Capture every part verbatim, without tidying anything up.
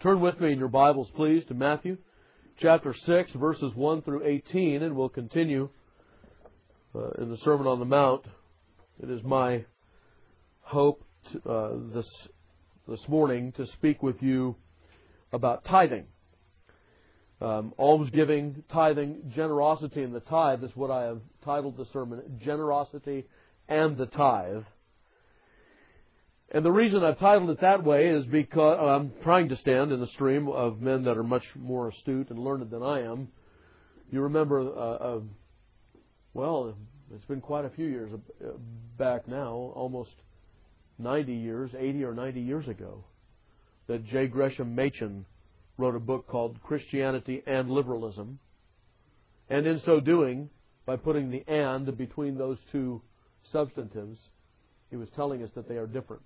Turn with me in your Bibles, please, to Matthew chapter six, verses one through eighteen, and we'll continue uh, in the Sermon on the Mount. It is my hope to, uh, this this morning to speak with you about tithing. Um, almsgiving, tithing, generosity and the tithe is what I have titled the sermon, Generosity and the Tithe. And the reason I've titled it that way is because I'm trying to stand in the stream of men that are much more astute and learned than I am. You remember, uh, uh, well, it's been quite a few years back now, almost ninety years, eighty or ninety years ago, that J. Gresham Machen wrote a book called Christianity and Liberalism. And in so doing, by putting the and between those two substantives, he was telling us that they are different.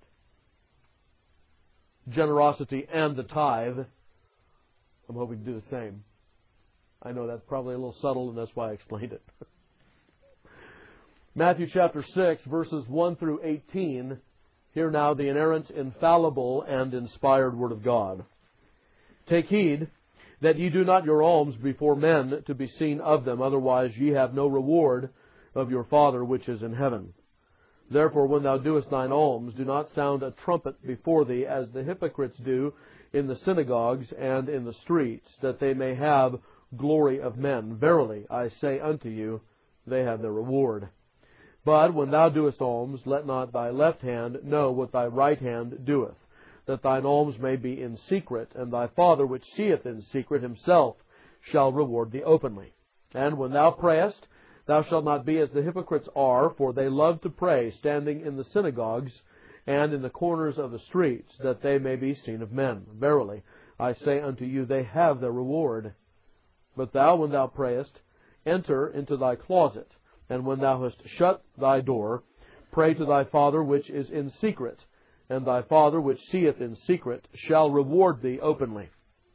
Generosity and the tithe. I'm hoping to do the same. I know that's probably a little subtle, and that's why I explained it. Matthew chapter six, verses one through eighteen. Hear now the inerrant, infallible, and inspired Word of God. Take heed that ye do not your alms before men to be seen of them, otherwise ye have no reward of your Father which is in heaven. Therefore, when thou doest thine alms, do not sound a trumpet before thee, as the hypocrites do in the synagogues and in the streets, that they may have glory of men. Verily, I say unto you, they have their reward. But when thou doest alms, let not thy left hand know what thy right hand doeth, that thine alms may be in secret, and thy Father which seeth in secret himself shall reward thee openly. And when thou prayest, thou shalt not be as the hypocrites are, for they love to pray, standing in the synagogues and in the corners of the streets, that they may be seen of men. Verily, I say unto you, they have their reward. But thou, when thou prayest, enter into thy closet, and when thou hast shut thy door, pray to thy Father which is in secret, and thy Father which seeth in secret shall reward thee openly.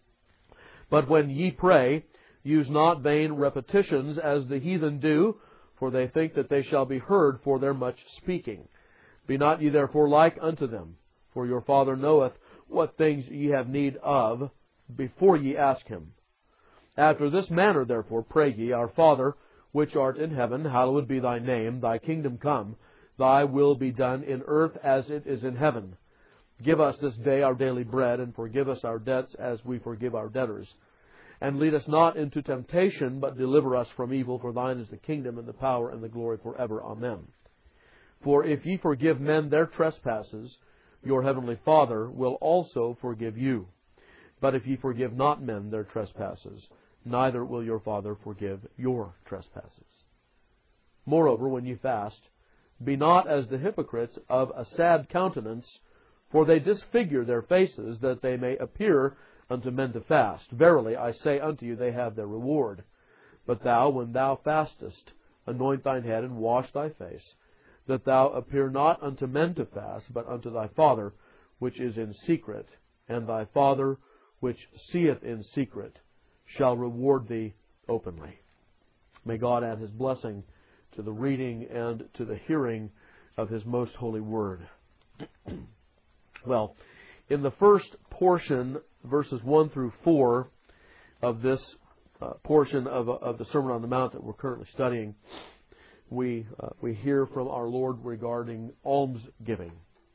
But when ye pray, use not vain repetitions as the heathen do, for they think that they shall be heard for their much speaking. Be not ye therefore like unto them, for your Father knoweth what things ye have need of before ye ask Him. After this manner therefore pray ye, Our Father, which art in heaven, hallowed be thy name, thy kingdom come, thy will be done in earth as it is in heaven. Give us this day our daily bread, and forgive us our debts as we forgive our debtors. And lead us not into temptation, but deliver us from evil. For thine is the kingdom, and the power, and the glory forever. Amen. For if ye forgive men their trespasses, your heavenly Father will also forgive you. But if ye forgive not men their trespasses, neither will your Father forgive your trespasses. Moreover, when ye fast, be not as the hypocrites of a sad countenance, for they disfigure their faces, that they may appear unto men to fast. Verily, I say unto you, they have their reward. But thou, when thou fastest, anoint thine head and wash thy face, that thou appear not unto men to fast, but unto thy Father which is in secret, and thy Father which seeth in secret shall reward thee openly. May God add His blessing to the reading and to the hearing of His most holy word. Well, in the first portion, verses one through four of this uh, portion of, of the Sermon on the Mount that we're currently studying, we uh, we hear from our Lord regarding almsgiving.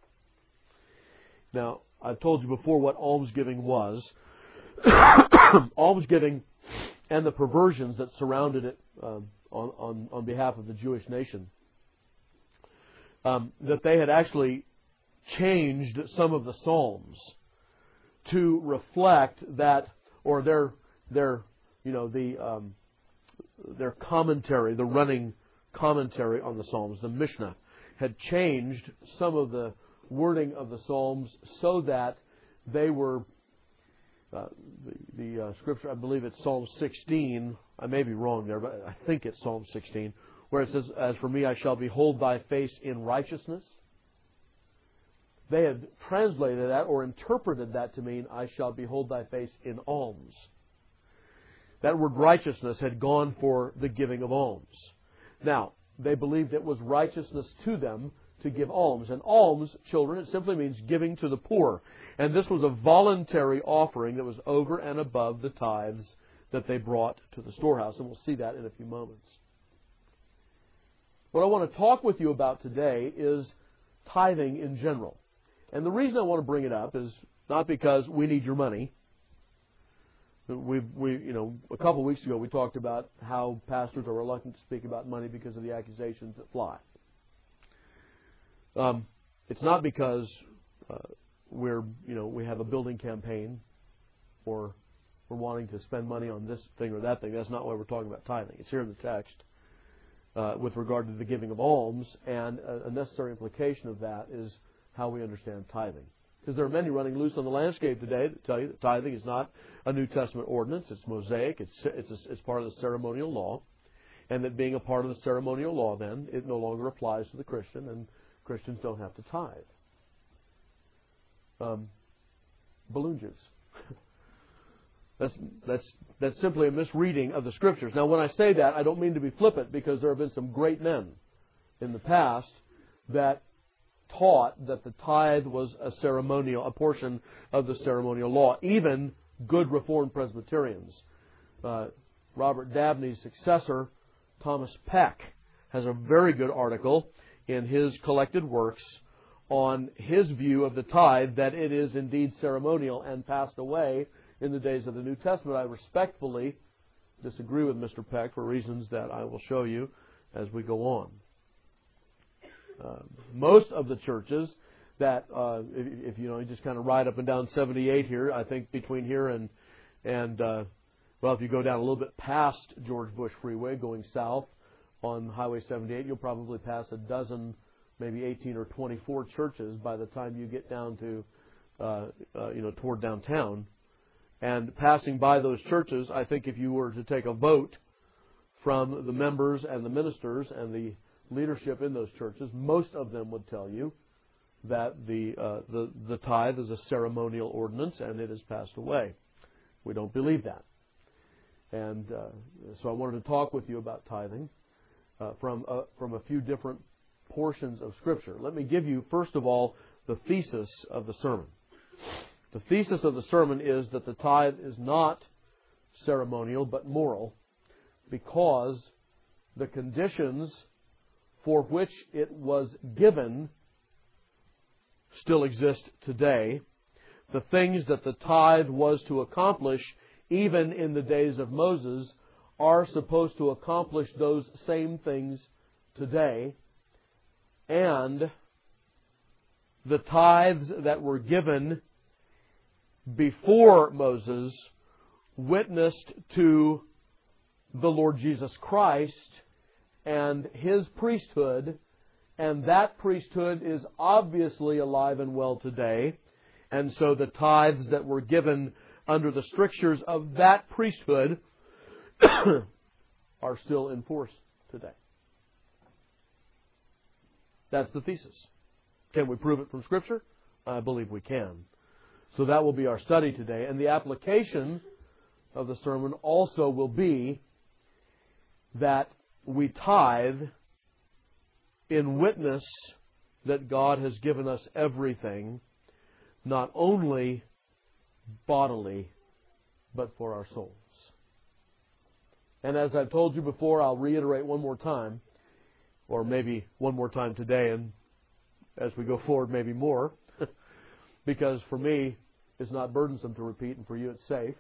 Now, I've told you before what almsgiving was. Almsgiving and the perversions that surrounded it um, on, on, on behalf of the Jewish nation. Um, that they had actually changed some of the Psalms to reflect that, or their their you know the um, their commentary, the running commentary on the Psalms, the Mishnah, had changed some of the wording of the Psalms so that they were uh, the, the uh, scripture. I believe it's Psalm sixteen. I may be wrong there, but I think it's Psalm sixteen, where it says, "As for me, I shall behold thy face in righteousness." They had translated that or interpreted that to mean, "I shall behold thy face in alms." That word righteousness had gone for the giving of alms. Now, they believed it was righteousness to them to to give alms. And alms, children, it simply means giving to the poor. And this was a voluntary offering that was over and above the tithes that they brought to the storehouse. And we'll see that in a few moments. What I want to talk with you about today is tithing in general. And the reason I want to bring it up is not because we need your money. We, we, you know, a couple of weeks ago we talked about how pastors are reluctant to speak about money because of the accusations that fly. Um, it's not because uh, we're, you know, we have a building campaign or we're wanting to spend money on this thing or that thing. That's not why we're talking about tithing. It's here in the text uh, with regard to the giving of alms, and a, a necessary implication of that is how we understand tithing. Because there are many running loose on the landscape today that tell you that tithing is not a New Testament ordinance. It's Mosaic. It's it's, a, it's part of the ceremonial law. And that being a part of the ceremonial law, then, it no longer applies to the Christian, and Christians don't have to tithe. Um, balloon juice. that's, that's, that's simply a misreading of the Scriptures. Now, when I say that, I don't mean to be flippant, because there have been some great men in the past that taught that the tithe was a ceremonial, a portion of the ceremonial law. Even good Reformed Presbyterians. Uh, Robert Dabney's successor, Thomas Peck, has a very good article in his collected works on his view of the tithe, that it is indeed ceremonial and passed away in the days of the New Testament. I respectfully disagree with Mister Peck for reasons that I will show you as we go on. Uh, most of the churches that, uh, if, if you know, you just kind of ride up and down seventy-eight here, I think between here and, and uh, well, if you go down a little bit past George Bush Freeway going south on Highway seventy-eight, you'll probably pass a dozen, maybe eighteen or twenty-four churches by the time you get down to, uh, uh, you know, toward downtown. And passing by those churches, I think if you were to take a vote from the members and the ministers and the leadership in those churches, most of them would tell you that the uh, the the tithe is a ceremonial ordinance and it has passed away. We don't believe that, and uh, so I wanted to talk with you about tithing uh, from uh, from a few different portions of Scripture. Let me give you first of all the thesis of the sermon. The thesis of the sermon is that the tithe is not ceremonial but moral, because the conditions for which it was given still exist today. The things that the tithe was to accomplish, even in the days of Moses, are supposed to accomplish those same things today. And the tithes that were given before Moses witnessed to the Lord Jesus Christ and His priesthood, and that priesthood is obviously alive and well today. And so the tithes that were given under the strictures of that priesthood are still in force today. That's the thesis. Can we prove it from Scripture? I believe we can. So that will be our study today. And the application of the sermon also will be that we tithe in witness that God has given us everything, not only bodily, but for our souls. And as I've told you before, I'll reiterate one more time, or maybe one more time today, and as we go forward, maybe more, because for me, it's not burdensome to repeat, and for you, it's safe.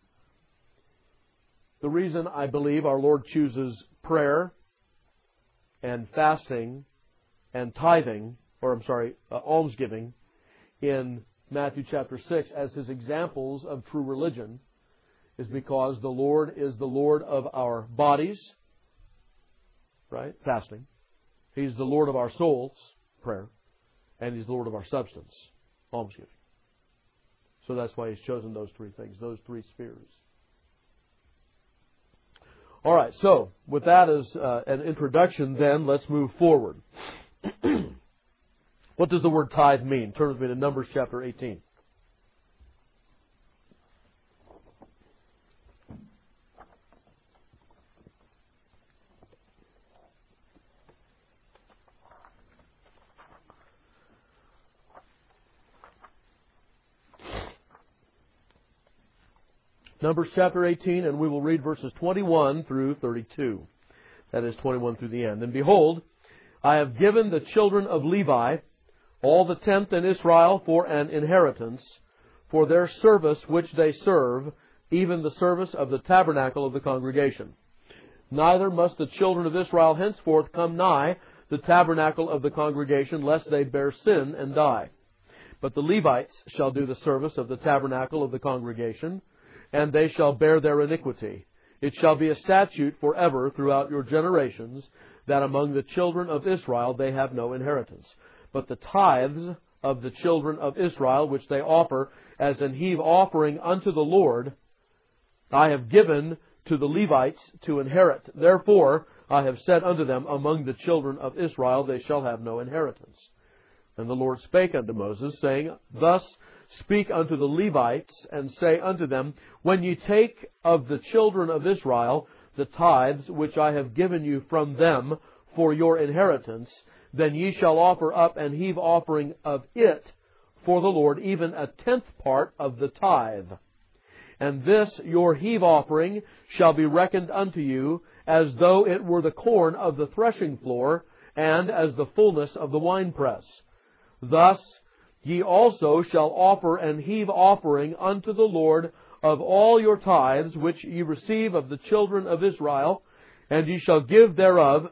The reason I believe our Lord chooses prayer and fasting and tithing, or I'm sorry, uh, almsgiving in Matthew chapter six as His examples of true religion is because the Lord is the Lord of our bodies, right? Fasting. He's the Lord of our souls, prayer, and He's the Lord of our substance, almsgiving. So that's why He's chosen those three things, those three spheres. All right, so with that as uh, an introduction, then let's move forward. What does the word tithe mean? Turn with me to Numbers chapter eighteen. Numbers chapter eighteen, and we will read verses twenty-one through thirty-two. That is twenty-one through the end. And behold, I have given the children of Levi all the tenth in Israel for an inheritance, for their service which they serve, even the service of the tabernacle of the congregation. Neither must the children of Israel henceforth come nigh the tabernacle of the congregation, lest they bear sin and die. But the Levites shall do the service of the tabernacle of the congregation, and they shall bear their iniquity. It shall be a statute forever throughout your generations, that among the children of Israel they have no inheritance. But the tithes of the children of Israel, which they offer as an heave offering unto the Lord, I have given to the Levites to inherit. Therefore I have said unto them, among the children of Israel they shall have no inheritance. And the Lord spake unto Moses, saying, Thus speak unto the Levites, and say unto them, When ye take of the children of Israel the tithes which I have given you from them for your inheritance, then ye shall offer up an heave offering of it for the Lord, even a tenth part of the tithe. And this your heave offering shall be reckoned unto you, as though it were the corn of the threshing floor, and as the fullness of the winepress. Thus ye also shall offer an heave offering unto the Lord of all your tithes which ye receive of the children of Israel, and ye shall give thereof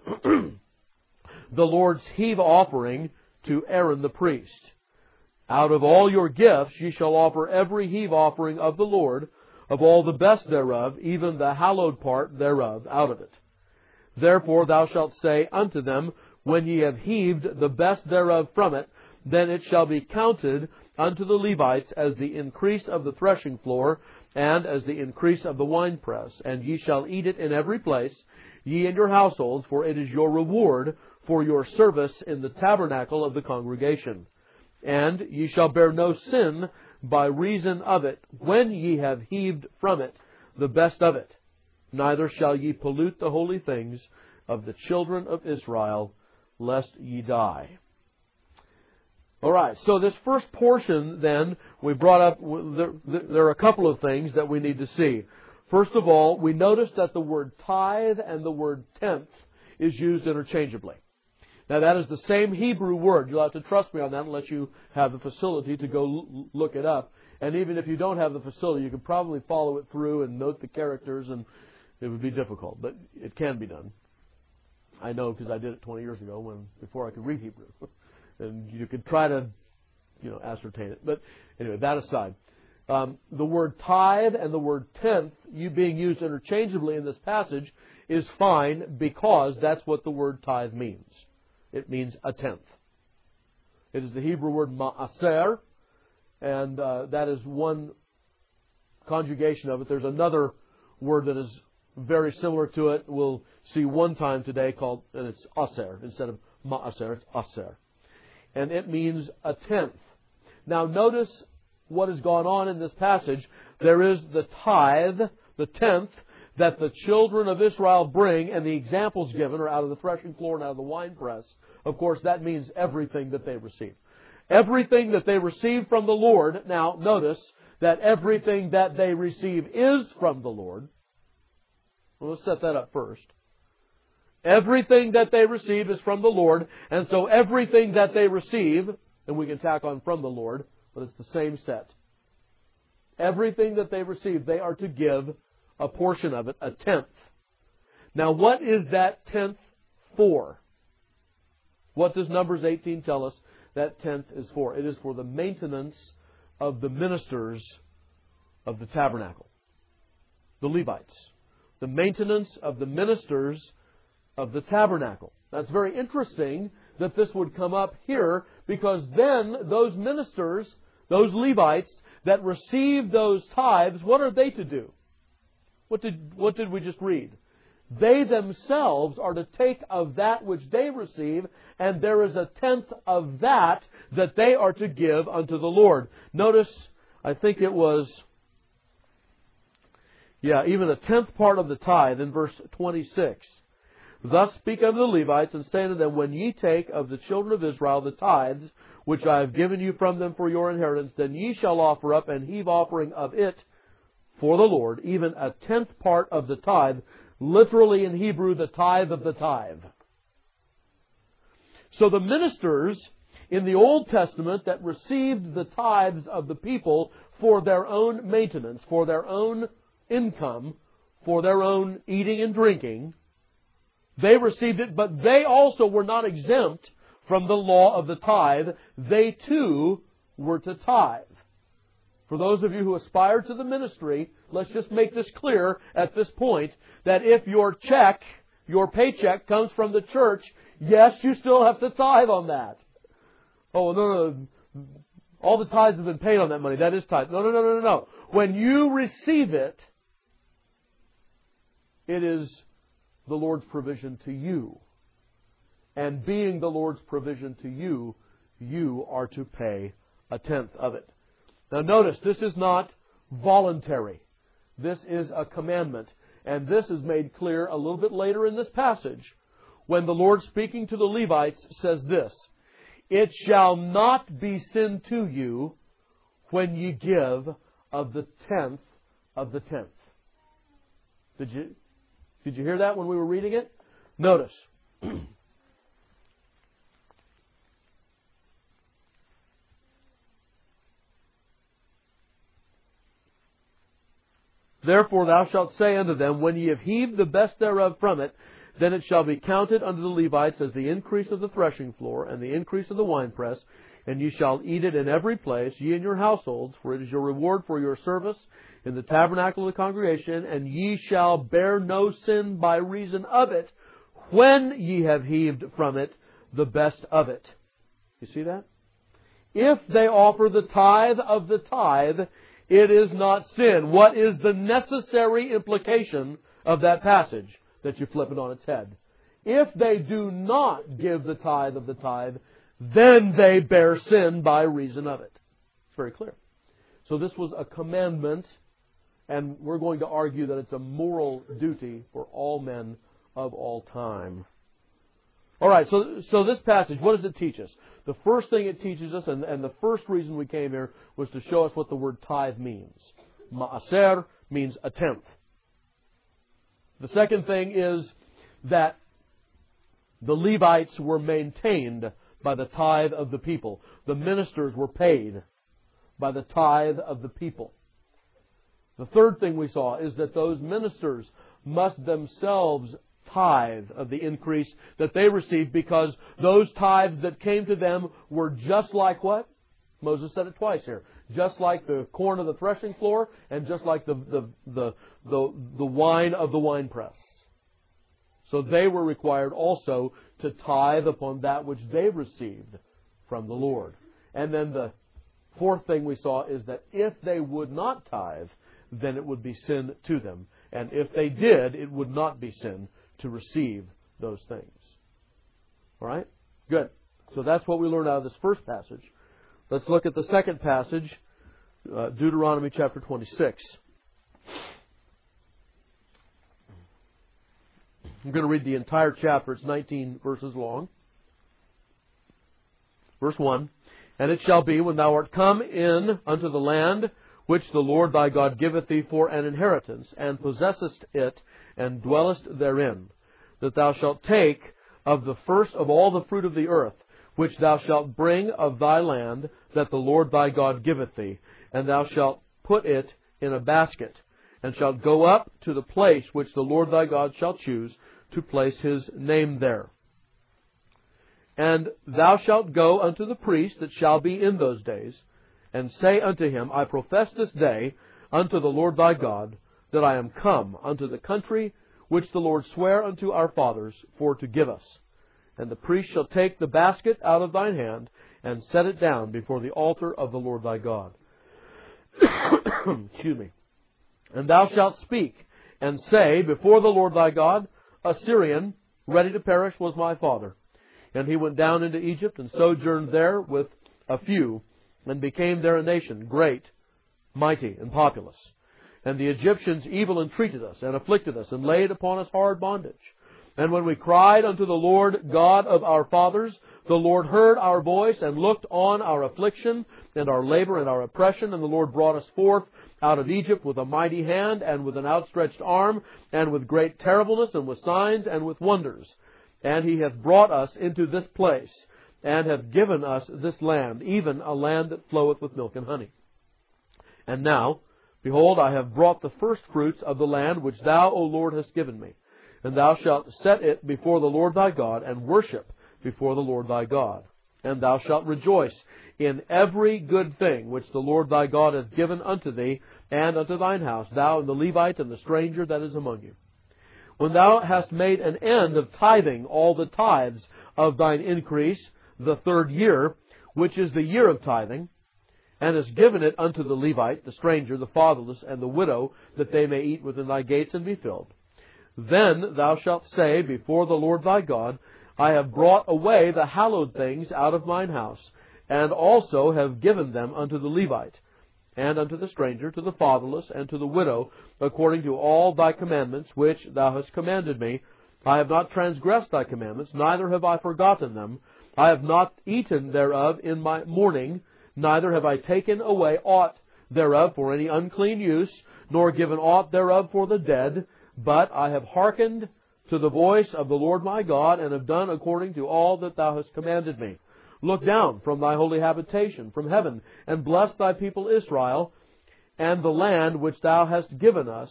the Lord's heave offering to Aaron the priest. Out of all your gifts ye shall offer every heave offering of the Lord, of all the best thereof, even the hallowed part thereof, out of it. Therefore thou shalt say unto them, When ye have heaved the best thereof from it, then it shall be counted unto the Levites as the increase of the threshing floor, and as the increase of the winepress. And ye shall eat it in every place, ye and your households, for it is your reward for your service in the tabernacle of the congregation. And ye shall bear no sin by reason of it, when ye have heaved from it the best of it. Neither shall ye pollute the holy things of the children of Israel, lest ye die. All right, so this first portion, then, we brought up, there, there are a couple of things that we need to see. First of all, we notice that the word tithe and the word tenth is used interchangeably. Now, that is the same Hebrew word. You'll have to trust me on that unless you have the facility to go l- look it up. And even if you don't have the facility, you can probably follow it through and note the characters, and it would be difficult, but it can be done. I know because I did it twenty years ago when before I could read Hebrew. And you could try to, you know, ascertain it. But anyway, that aside. Um, the word tithe and the word tenth, you being used interchangeably in this passage, is fine because that's what the word tithe means. It means a tenth. It is the Hebrew word ma'aser, and uh, that is one conjugation of it. There's another word that is very similar to it. We'll see one time today called, and it's aser. Instead of ma'aser, it's aser. And it means a tenth. Now notice what has gone on in this passage. There is the tithe, the tenth, that the children of Israel bring, and the examples given are out of the threshing floor and out of the winepress. Of course, that means everything that they receive. Everything that they receive from the Lord. Now, notice that everything that they receive is from the Lord. Well, let's set that up first. Everything that they receive is from the Lord, and so everything that they receive, and we can tack on from the Lord, but it's the same set. Everything that they receive, they are to give a portion of it, a tenth. Now, what is that tenth for? What does Numbers eighteen tell us that tenth is for? It is for the maintenance of the ministers of the tabernacle, the Levites. The maintenance of the ministers of the tabernacle. That's very interesting that this would come up here, because then those ministers, those Levites that receive those tithes, what are they to do? What did, what did we just read? They themselves are to take of that which they receive, and there is a tenth of that that they are to give unto the Lord. Notice, I think it was, yeah, even a tenth part of the tithe in verse twenty-six. Thus speak unto the Levites, and say unto them, When ye take of the children of Israel the tithes, which I have given you from them for your inheritance, then ye shall offer up an heave offering of it for the Lord, even a tenth part of the tithe, literally in Hebrew, the tithe of the tithe. So the ministers in the Old Testament that received the tithes of the people for their own maintenance, for their own income, for their own eating and drinking, they received it, but they also were not exempt from the law of the tithe. They too were to tithe. For those of you who aspire to the ministry, let's just make this clear at this point, that if your check, your paycheck comes from the church, yes, you still have to tithe on that. Oh, no, no, all the tithes have been paid on that money. That is tithe. No, no, no, no, no, no. When you receive it, it is the Lord's provision to you. And being the Lord's provision to you, you are to pay a tenth of it. Now notice, this is not voluntary. This is a commandment. And this is made clear a little bit later in this passage, when the Lord, speaking to the Levites, says this: "It shall not be sin to you when ye give of the tenth of the tenth." Did you, did you hear that when we were reading it? Notice. "Therefore thou shalt say unto them, when ye have heaved the best thereof from it, then it shall be counted unto the Levites as the increase of the threshing floor, and the increase of the winepress, and ye shall eat it in every place, ye and your households, for it is your reward for your service in the tabernacle of the congregation, and ye shall bear no sin by reason of it, when ye have heaved from it the best of it." You see that? If they offer the tithe of the tithe, it is not sin. What is the necessary implication of that passage? That you flip it on its head. If they do not give the tithe of the tithe, then they bear sin by reason of it. It's very clear. So this was a commandment, and we're going to argue that it's a moral duty for all men of all time. All right, so so this passage, what does it teach us? The first thing it teaches us, and, and the first reason we came here, was to show us what the word tithe means. Ma'aser means a tenth. The second thing is that the Levites were maintained by the tithe of the people. The ministers were paid by the tithe of the people. The third thing we saw is that those ministers must themselves tithe of the increase that they received, because those tithes that came to them were just like what? Moses said it twice here. Just like the corn of the threshing floor, and just like the, the, the, the, the wine of the winepress. So they were required also to tithe upon that which they received from the Lord. And then the fourth thing we saw is that if they would not tithe, then it would be sin to them. And if they did, it would not be sin to receive those things. All right? Good. So that's what we learned out of this first passage. Let's look at the second passage, uh, Deuteronomy chapter twenty-six. I'm going to read the entire chapter. It's nineteen verses long. Verse one. "And it shall be, when thou art come in unto the land which the Lord thy God giveth thee for an inheritance, and possessest it, and dwellest therein, that thou shalt take of the first of all the fruit of the earth, which thou shalt bring of thy land, that the Lord thy God giveth thee, and thou shalt put it in a basket, and shalt go up to the place which the Lord thy God shall choose to place His name there. And thou shalt go unto the priest that shall be in those days, and say unto him, I profess this day unto the Lord thy God, that I am come unto the country which the Lord sware unto our fathers for to give us. And the priest shall take the basket out of thine hand, and set it down before the altar of the Lord thy God. Excuse me. And thou shalt speak, and say before the Lord thy God, a Syrian, ready to perish, was my father. And he went down into Egypt, and sojourned there with a few, and became there a nation, great, mighty, and populous. And the Egyptians evil entreated us, and afflicted us, and laid upon us hard bondage. And when we cried unto the Lord God of our fathers, the Lord heard our voice, and looked on our affliction, and our labor and our oppression, and the Lord brought us forth out of Egypt with a mighty hand, and with an outstretched arm, and with great terribleness, and with signs, and with wonders. And He hath brought us into this place, and hath given us this land, even a land that floweth with milk and honey. And now, behold, I have brought the first fruits of the land which Thou, O Lord, hast given me. And Thou shalt set it before the Lord Thy God, and worship before the Lord Thy God. And Thou shalt rejoice in every good thing which the Lord Thy God hath given unto Thee, and unto Thine house, Thou and the Levite and the stranger that is among you. When Thou hast made an end of tithing all the tithes of Thine increase, the third year, which is the year of tithing, and hast given it unto the Levite, the stranger, the fatherless, and the widow, that they may eat within Thy gates and be filled. Then Thou shalt say before the Lord Thy God, I have brought away the hallowed things out of mine house, and also have given them unto the Levite, and unto the stranger, to the fatherless, and to the widow, according to all Thy commandments which Thou hast commanded me. I have not transgressed Thy commandments, neither have I forgotten them. I have not eaten thereof in my mourning, neither have I taken away aught thereof for any unclean use, nor given aught thereof for the dead, but I have hearkened to the voice of the Lord my God, and have done according to all that Thou hast commanded me. Look down from Thy holy habitation, from heaven, and bless Thy people Israel, and the land which Thou hast given us,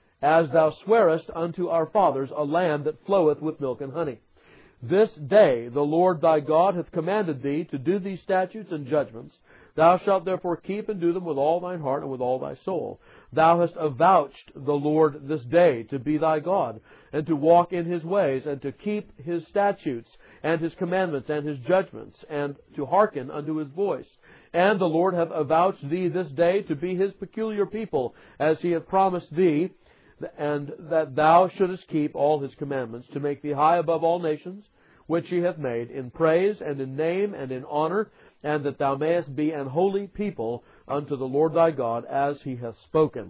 as Thou swearest unto our fathers, a land that floweth with milk and honey. This day the Lord Thy God hath commanded Thee to do these statutes and judgments. Thou shalt therefore keep and do them with all thine heart and with all thy soul. Thou hast avouched the Lord this day to be thy God, and to walk in His ways, and to keep His statutes, and His commandments, and His judgments, and to hearken unto His voice. And the Lord hath avouched thee this day to be His peculiar people, as He hath promised thee, and that thou shouldest keep all His commandments, to make thee high above all nations, which He hath made, in praise, and in name, and in honor, and that thou mayest be an holy people unto the Lord thy God, as He hath spoken.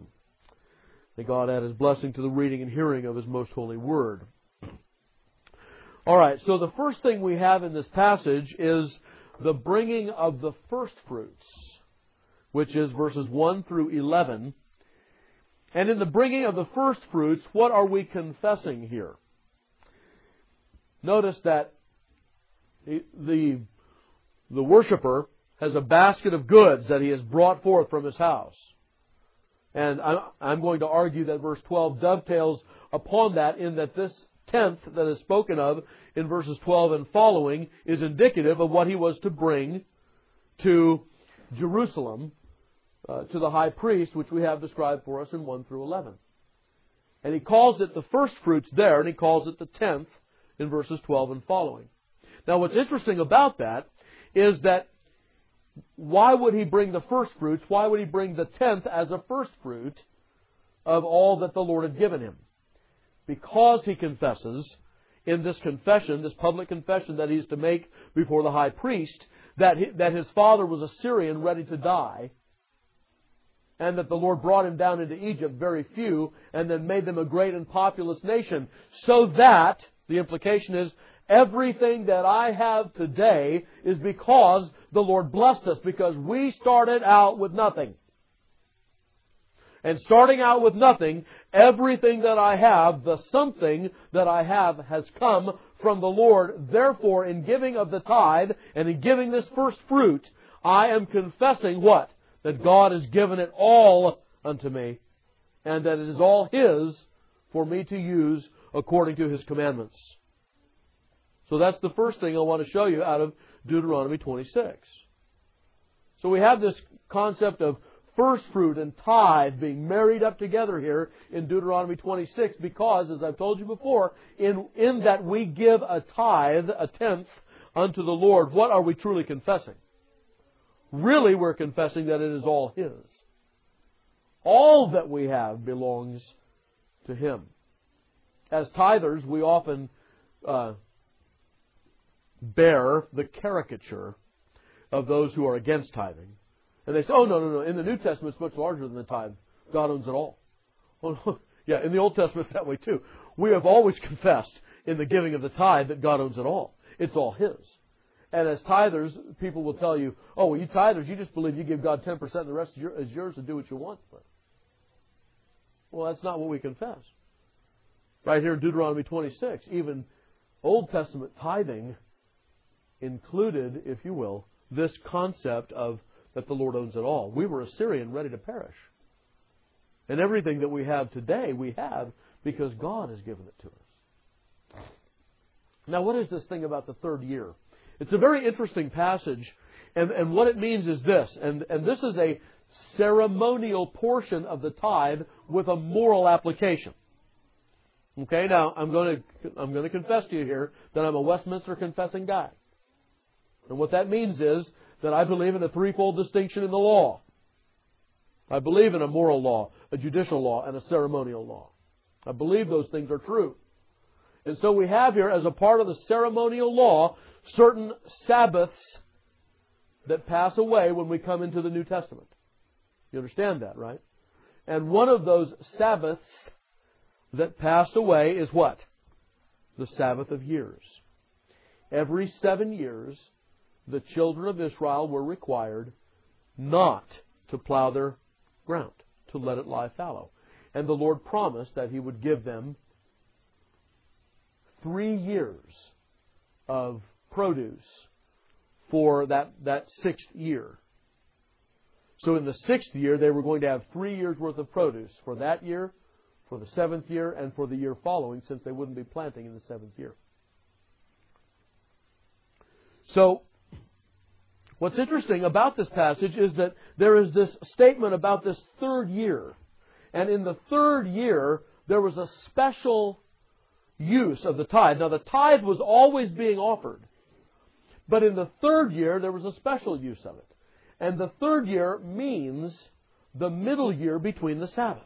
May God add His blessing to the reading and hearing of His most holy word. All right, so the first thing we have in this passage is the bringing of the first fruits, which is verses one through eleven. And in the bringing of the first fruits, what are we confessing here? Notice that the, the, the worshiper has a basket of goods that he has brought forth from his house. And I'm going to argue that verse twelve dovetails upon that, in that this tenth that is spoken of in verses twelve and following is indicative of what he was to bring to Jerusalem, uh, to the high priest, which we have described for us in one through eleven. And he calls it the first fruits there, and he calls it the tenth in verses twelve and following. Now what's interesting about that is that why would he bring the first fruits? Why would he bring the tenth as a first fruit of all that the Lord had given him? Because he confesses in this confession, this public confession that he's to make before the high priest, that, he, that his father was a Syrian ready to die, and that the Lord brought him down into Egypt, very few, and then made them a great and populous nation, so that, the implication is, everything that I have today is because the Lord blessed us, because we started out with nothing. And starting out with nothing, everything that I have, the something that I have, has come from the Lord. Therefore, in giving of the tithe and in giving this first fruit, I am confessing what? That God has given it all unto me, and that it is all His for me to use according to His commandments. So that's the first thing I want to show you out of Deuteronomy twenty-six. So we have this concept of first fruit and tithe being married up together here in Deuteronomy twenty-six, because, as I've told you before, in, in that we give a tithe, a tenth, unto the Lord, what are we truly confessing? Really, we're confessing that it is all His. All that we have belongs to Him. As tithers, we often uh, bear the caricature of those who are against tithing. And they say, oh, no, no, no, in the New Testament it's much larger than the tithe. God owns it all. Oh, no. Yeah, in the Old Testament it's that way too. We have always confessed in the giving of the tithe that God owns it all. It's all His. And as tithers, people will tell you, oh, well, you tithers, you just believe you give God ten percent and the rest is, your, is yours to do what you want with. Well, that's not what we confess. Right here in Deuteronomy twenty-six, even Old Testament tithing included, if you will, this concept of that the Lord owns it all. We were Assyrian, ready to perish. And everything that we have today, we have because God has given it to us. Now, what is this thing about the third year? It's a very interesting passage, and, and what it means is this, and, and this is a ceremonial portion of the tithe with a moral application. Okay, now I'm going to I'm going to confess to you here that I'm a Westminster confessing guy. And what that means is that I believe in a threefold distinction in the law. I believe in a moral law, a judicial law, and a ceremonial law. I believe those things are true. And so we have here, as a part of the ceremonial law, certain Sabbaths that pass away when we come into the New Testament. You understand that, right? And one of those Sabbaths that passed away is what? The Sabbath of years. Every seven years, the children of Israel were required not to plow their ground, to let it lie fallow. And the Lord promised that He would give them three years of produce for that, that sixth year. So in the sixth year, they were going to have three years' worth of produce for that year, for the seventh year, and for the year following, since they wouldn't be planting in the seventh year. So, what's interesting about this passage is that there is this statement about this third year. And in the third year, there was a special use of the tithe. Now, the tithe was always being offered. But in the third year, there was a special use of it. And the third year means the middle year between the Sabbaths.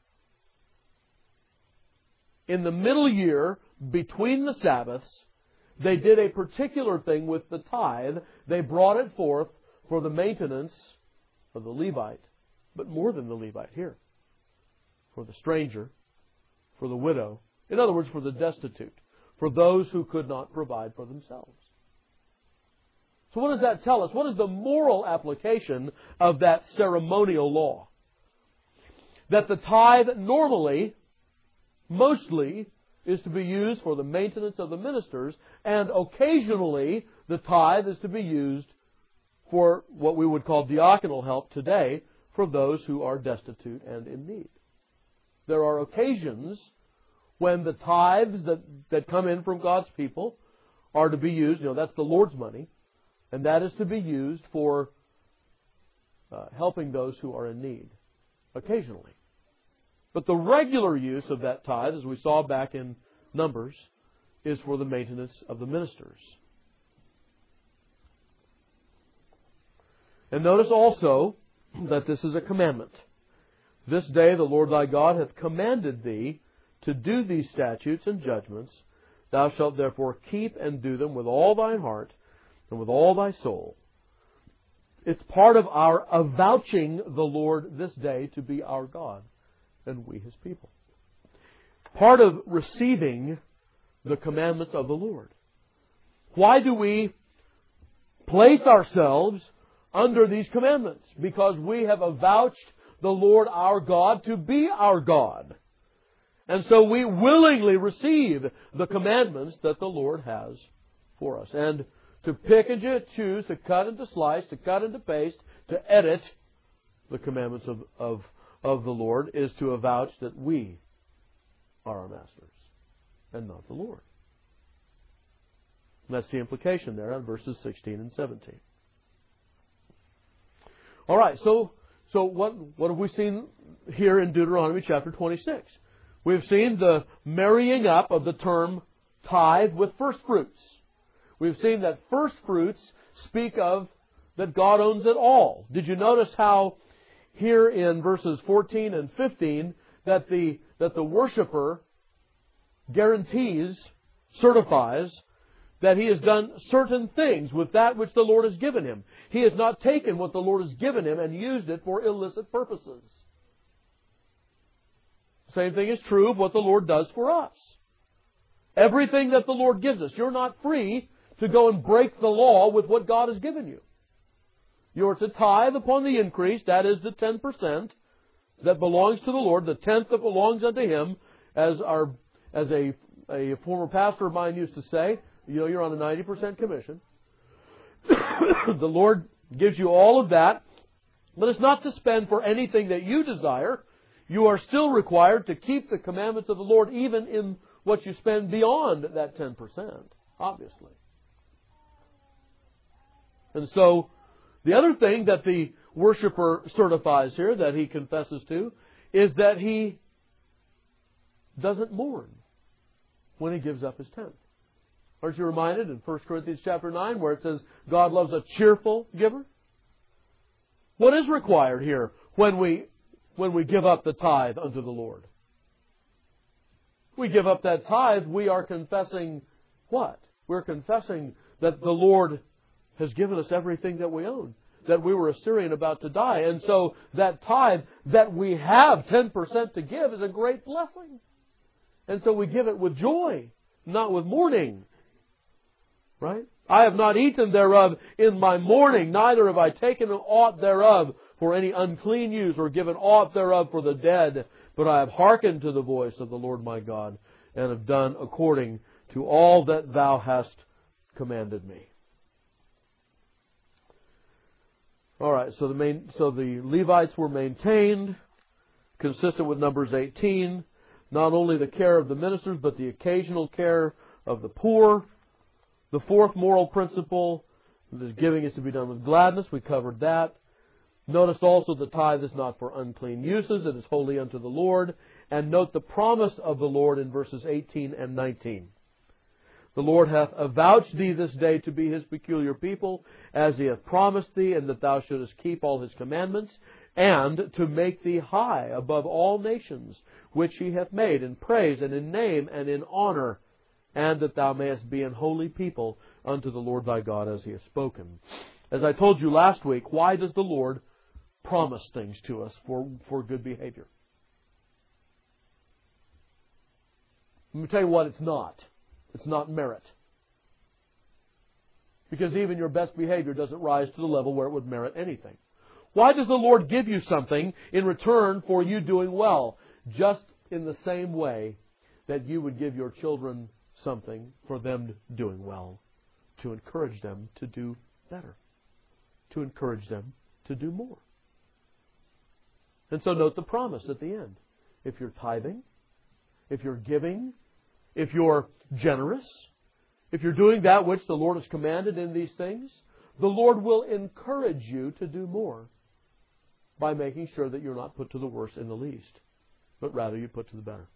In the middle year between the Sabbaths, they did a particular thing with the tithe. They brought it forth for the maintenance of the Levite, but more than the Levite here. For the stranger, for the widow. In other words, for the destitute. For those who could not provide for themselves. So what does that tell us? What is the moral application of that ceremonial law? That the tithe normally, mostly, is to be used for the maintenance of the ministers, and occasionally the tithe is to be used for what we would call diaconal help today for those who are destitute and in need. There are occasions when the tithes that, that come in from God's people are to be used, you know, that's the Lord's money, and that is to be used for uh, helping those who are in need, occasionally. But the regular use of that tithe, as we saw back in Numbers, is for the maintenance of the ministers. And notice also that this is a commandment. This day the Lord thy God hath commanded thee to do these statutes and judgments. Thou shalt therefore keep and do them with all thine heart and with all thy soul. It's part of our avouching the Lord this day to be our God and we His people. Part of receiving the commandments of the Lord. Why do we place ourselves under these commandments? Because we have avouched the Lord our God to be our God. And so we willingly receive the commandments that the Lord has for us. And to pick and to choose, to cut and to slice, to cut and to paste, to edit the commandments of, of, of the Lord is to avouch that we are our masters and not the Lord. And that's the implication there on verses sixteen and seventeen. All right, so so what what have we seen here in Deuteronomy chapter twenty-six? We've seen the marrying up of the term tithe with first fruits. We've seen that first fruits speak of that God owns it all. Did you notice how here in verses fourteen and fifteen that the that the worshiper guarantees, certifies that he has done certain things with that which the Lord has given him. He has not taken what the Lord has given him and used it for illicit purposes. Same thing is true of what the Lord does for us. Everything that the Lord gives us, you're not free to go and break the law with what God has given you. You are to tithe upon the increase, that is the ten percent that belongs to the Lord, the tenth that belongs unto Him, as our as a, a former pastor of mine used to say, you know, you're on a ninety percent commission. The Lord gives you all of that, but it's not to spend for anything that you desire. You are still required to keep the commandments of the Lord even in what you spend beyond that ten percent, obviously. And so, the other thing that the worshiper certifies here, that he confesses to, is that he doesn't mourn when he gives up his tenth. Aren't you reminded in First Corinthians chapter nine where it says God loves a cheerful giver? What is required here when we when we give up the tithe unto the Lord? We give up that tithe, we are confessing what? We're confessing that the Lord has given us everything that we own, that we were a Syrian about to die. And so that tithe that we have ten percent to give is a great blessing. And so we give it with joy, not with mourning. Right? I have not eaten thereof in my mourning, neither have I taken aught thereof for any unclean use, or given aught thereof for the dead, but I have hearkened to the voice of the Lord my God, and have done according to all that Thou hast commanded me. All right, so the main, so the Levites were maintained, consistent with Numbers eighteen. Not only the care of the ministers, but the occasional care of the poor. The fourth moral principle, the giving is to be done with gladness. We covered that. Notice also the tithe is not for unclean uses. It is holy unto the Lord. And note the promise of the Lord in verses eighteen and nineteen. The Lord hath avouched thee this day to be His peculiar people, as He hath promised thee, and that thou shouldest keep all His commandments, and to make thee high above all nations, which He hath made in praise and in name and in honor, and that thou mayest be an holy people unto the Lord thy God, as He has spoken. As I told you last week, why does the Lord promise things to us for, for good behavior? Let me tell you what it's not. It's not merit. Because even your best behavior doesn't rise to the level where it would merit anything. Why does the Lord give you something in return for you doing well? Just in the same way that you would give your children something for them doing well, to encourage them to do better, to encourage them to do more. And so note the promise at the end. If you're tithing, if you're giving, if you're generous, if you're doing that which the Lord has commanded in these things, the Lord will encourage you to do more by making sure that you're not put to the worse in the least, but rather you put to the better.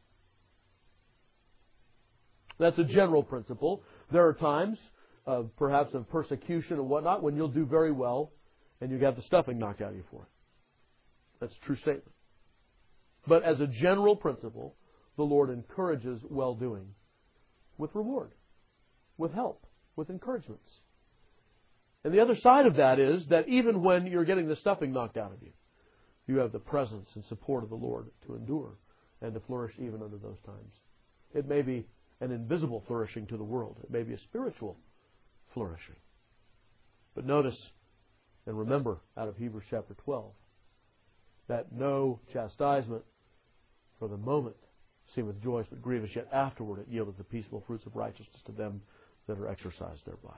That's a general principle. There are times, uh, perhaps of persecution and whatnot, when you'll do very well and you have the stuffing knocked out of you for it. That's a true statement. But as a general principle, the Lord encourages well-doing with reward, with help, with encouragements. And the other side of that is that even when you're getting the stuffing knocked out of you, you have the presence and support of the Lord to endure and to flourish even under those times. It may be an invisible flourishing to the world. It may be a spiritual flourishing. But notice and remember out of Hebrews chapter twelve that no chastisement for the moment seemeth joyous but grievous, yet afterward it yieldeth the peaceful fruits of righteousness to them that are exercised thereby.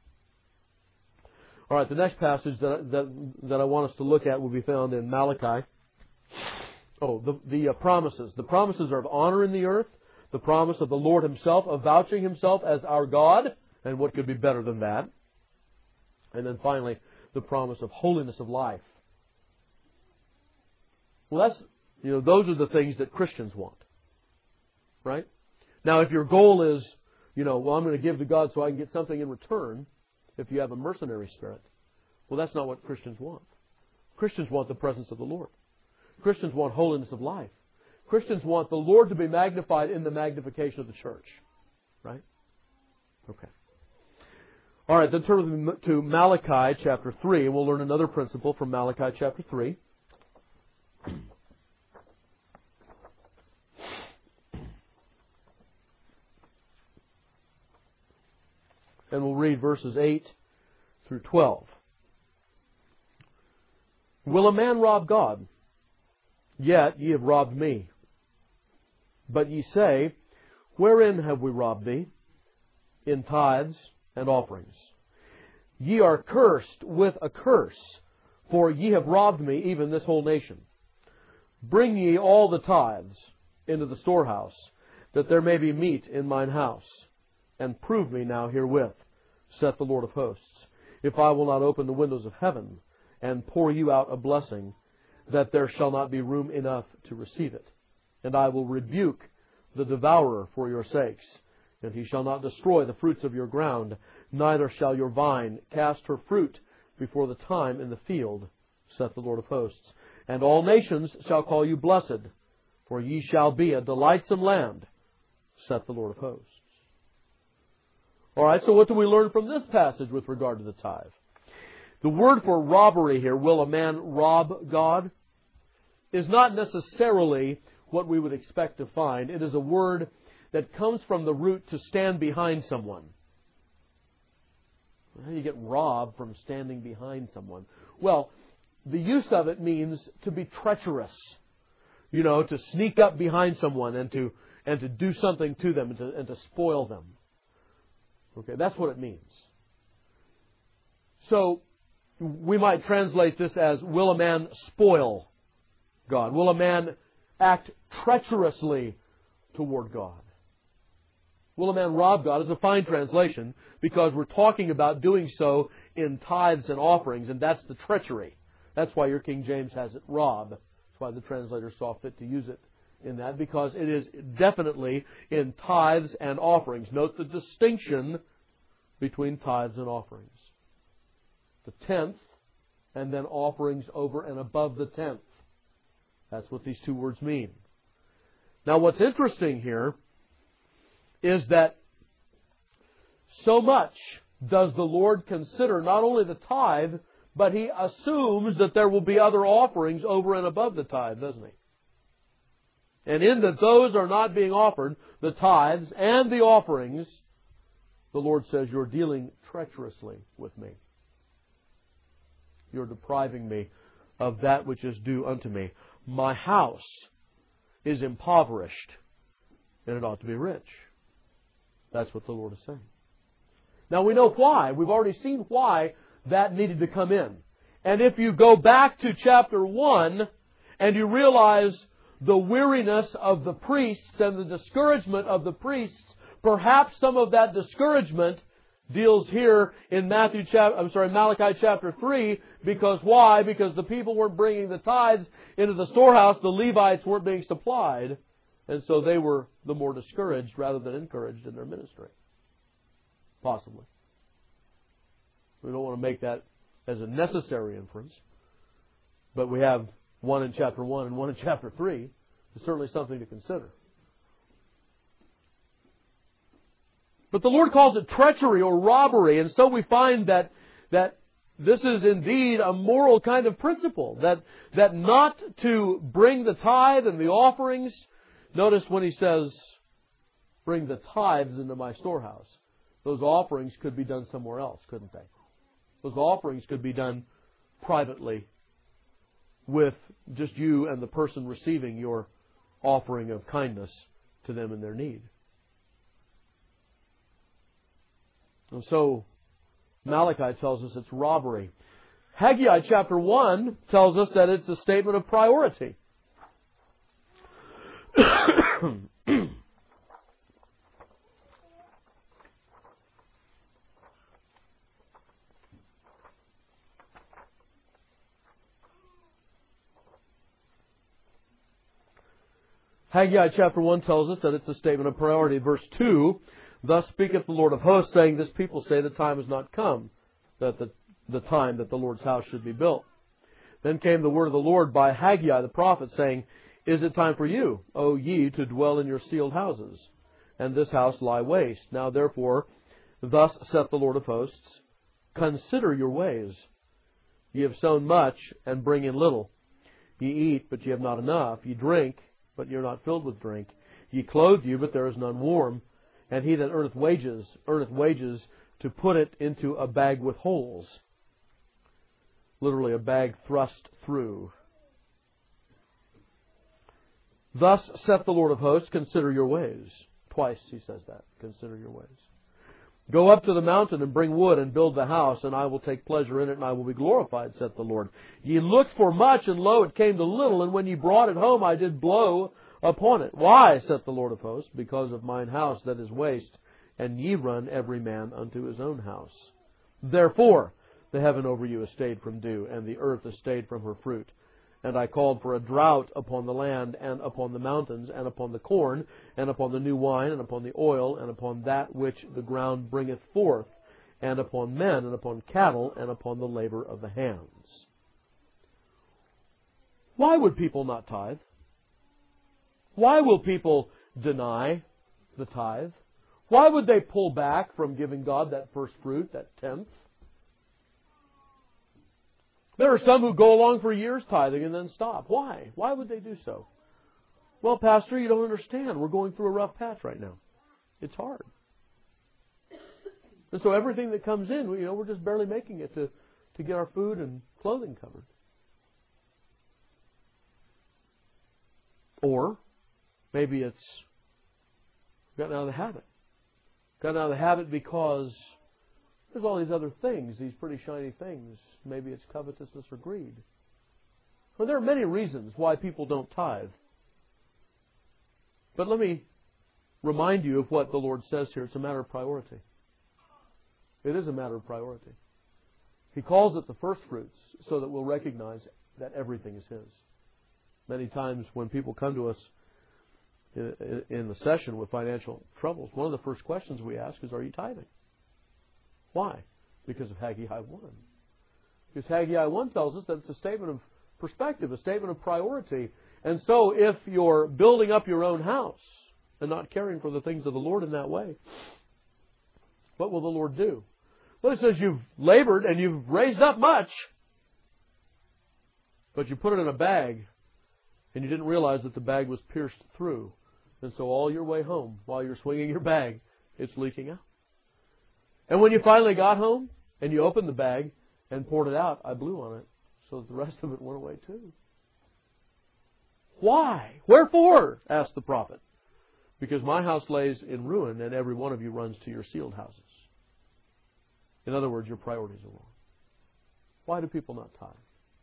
All right, the next passage that that, that I want us to look at will be found in Malachi. Oh, the, the uh, promises. The promises are of honor in the earth. The promise of the Lord Himself, avouching Himself as our God, and what could be better than that? And then finally, the promise of holiness of life. Well, that's, you know, those are the things that Christians want. Right? Now, if your goal is, you know, well, I'm going to give to God so I can get something in return, if you have a mercenary spirit, well, that's not what Christians want. Christians want the presence of the Lord. Christians want holiness of life. Christians want the Lord to be magnified in the magnification of the church. Right? Okay. All right, then turn to Malachi chapter three, and we'll learn another principle from Malachi chapter three. And we'll read verses eight through twelve. Will a man rob God? Yet ye have robbed me. But ye say, Wherein have we robbed thee? In tithes and offerings. Ye are cursed with a curse, for ye have robbed me, even this whole nation. Bring ye all the tithes into the storehouse, that there may be meat in mine house. And prove me now herewith, saith the Lord of hosts, if I will not open the windows of heaven, and pour you out a blessing, that there shall not be room enough to receive it. And I will rebuke the devourer for your sakes, and he shall not destroy the fruits of your ground, neither shall your vine cast her fruit before the time in the field, saith the Lord of hosts. And all nations shall call you blessed, for ye shall be a delightsome land, saith the Lord of hosts. All right, so what do we learn from this passage with regard to the tithe? The word for robbery here, will a man rob God, is not necessarily what we would expect to find. It is a word that comes from the root to stand behind someone. How do you get robbed from standing behind someone? Well, the use of it means to be treacherous. You know, to sneak up behind someone and to and to do something to them and to, and to spoil them. Okay, that's what it means. So, we might translate this as, will a man spoil God? Will a man act treacherously toward God? Will a man rob God is a fine translation because we're talking about doing so in tithes and offerings, and that's the treachery. That's why your King James has it rob. That's why the translator saw fit to use it in that, because it is definitely in tithes and offerings. Note the distinction between tithes and offerings. The tenth, and then offerings over and above the tenth. That's what these two words mean. Now what's interesting here is that so much does the Lord consider not only the tithe, but He assumes that there will be other offerings over and above the tithe, doesn't He? And in that those are not being offered, the tithes and the offerings, the Lord says, you're dealing treacherously with me. You're depriving me of that which is due unto me. My house is impoverished, and it ought to be rich. That's what the Lord is saying. Now we know why. We've already seen why that needed to come in. And if you go back to chapter one and you realize the weariness of the priests and the discouragement of the priests, perhaps some of that discouragement deals here in Matthew chapter, I'm sorry, Malachi chapter three, because why? Because the people weren't bringing the tithes into the storehouse, the Levites weren't being supplied, and so they were the more discouraged rather than encouraged in their ministry. Possibly. We don't want to make that as a necessary inference, but we have one in chapter one and one in chapter three. It's certainly something to consider. But the Lord calls it treachery or robbery, and so we find that that this is indeed a moral kind of principle, that that not to bring the tithe and the offerings. Notice when He says, bring the tithes into my storehouse. Those offerings could be done somewhere else, couldn't they? Those offerings could be done privately with just you and the person receiving your offering of kindness to them in their need. And so Malachi tells us it's robbery. Haggai chapter one tells us that it's a statement of priority. Haggai chapter one tells us that it's a statement of priority. Verse two, thus speaketh the Lord of hosts, saying, this people say the time has not come, that the, the time that the Lord's house should be built. Then came the word of the Lord by Haggai the prophet, saying, is it time for you, O ye, to dwell in your sealed houses, and this house lie waste? Now therefore, thus saith the Lord of hosts, consider your ways. Ye have sown much, and bring in little. Ye eat, but ye have not enough. Ye drink, but ye are not filled with drink. Ye clothe you, but there is none warm. And he that earneth wages, earneth wages to put it into a bag with holes. Literally a bag thrust through. Thus saith the Lord of hosts, consider your ways. Twice he says that. Consider your ways. Go up to the mountain and bring wood and build the house, and I will take pleasure in it, and I will be glorified, saith the Lord. Ye looked for much, and lo, it came to little, and when ye brought it home, I did blow upon it. Why, saith the Lord of hosts? Because of mine house that is waste, and ye run every man unto his own house. Therefore the heaven over you is stayed from dew, and the earth is stayed from her fruit. And I called for a drought upon the land, and upon the mountains, and upon the corn, and upon the new wine, and upon the oil, and upon that which the ground bringeth forth, and upon men, and upon cattle, and upon the labor of the hands. Why would people not tithe? Why will people deny the tithe? Why would they pull back from giving God that first fruit, that tenth? There are some who go along for years tithing and then stop. Why? Why would they do so? Well, Pastor, you don't understand. We're going through a rough patch right now. It's hard. And so everything that comes in, you know, we're just barely making it to, to get our food and clothing covered. Or maybe it's gotten out of the habit. Gotten out of the habit because there's all these other things, these pretty shiny things. Maybe it's covetousness or greed. Well, there are many reasons why people don't tithe. But let me remind you of what the Lord says here. It's a matter of priority. It is a matter of priority. He calls it the first fruits so that we'll recognize that everything is His. Many times when people come to us in the session with financial troubles, one of the first questions we ask is, are you tithing? Why? Because of Haggai one. Because Haggai one tells us that it's a statement of perspective, a statement of priority. And so if you're building up your own house and not caring for the things of the Lord in that way, what will the Lord do? Well, it says you've labored and you've raised up much, but you put it in a bag and you didn't realize that the bag was pierced through. And so all your way home, while you're swinging your bag, it's leaking out. And when you finally got home and you opened the bag and poured it out, I blew on it so that the rest of it went away too. Why? Wherefore? Asked the prophet. Because my house lays in ruin and every one of you runs to your sealed houses. In other words, your priorities are wrong. Why do people not tithe?